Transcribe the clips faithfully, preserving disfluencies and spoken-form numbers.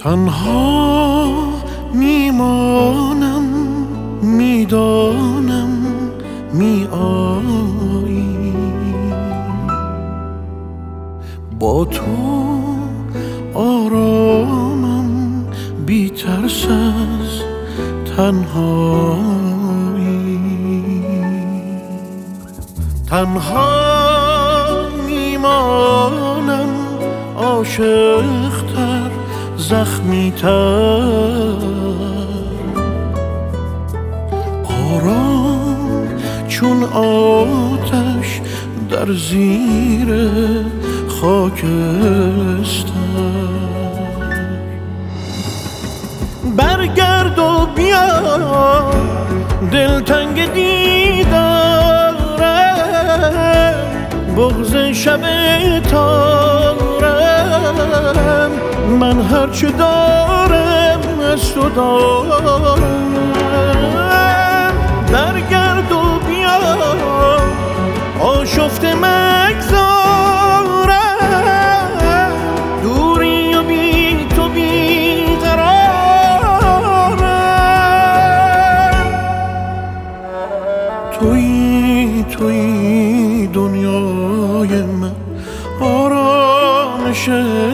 تنها میمانم، میدانم می آیی، با تو آرامم، بی ترس از تنهایی. تنها میمانم، عاشق‌تر، زخمی‌تر، آرام چون آتش در زیر خاکستر. برگرد و بیا، دلتنگ دیدارم، بغض شب تارم، من هرچه دارم از تو دارم. برگرد و بیا، آشفته مگذارم، دوری و بی تو بی قرارم. تویی تویی دنیای من، آرامش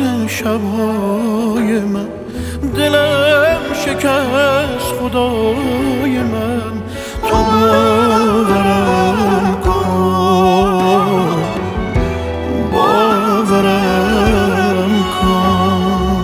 شبهای من، دلم شکست خدای من، تو باورم کن، باورم کن.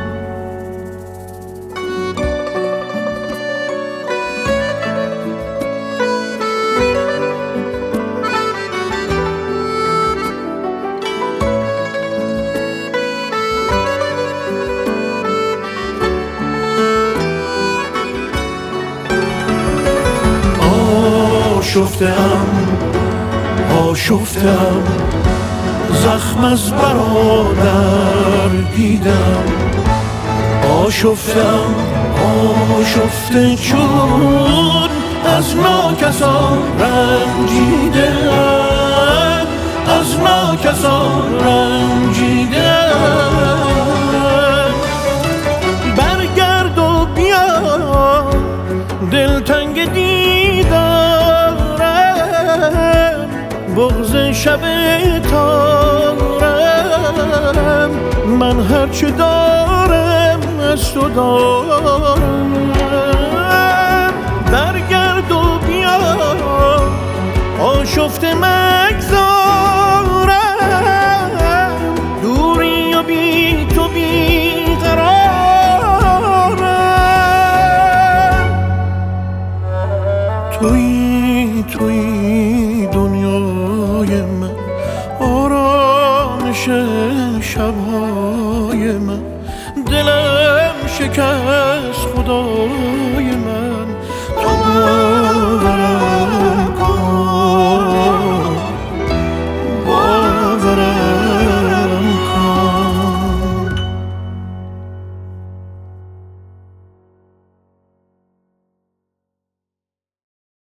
آشفته‌ام آشفته‌ام، زخم از برادر دیدم. آشفته‌ام آشفته چون از ناکسان رنجیده‌ام، از ناکسان رنجیده‌ام. برگرد و بیا، دلتنگ دیدارم، بغض شب تارم، من هرچه دارم از تو دارم. برگرد و بیا، آشفته مگذارم، دوری و بی تو بی قرارم. تویی تویی دنیای من، آرامش شبهای من، دلم شکست خدای من، تو باورم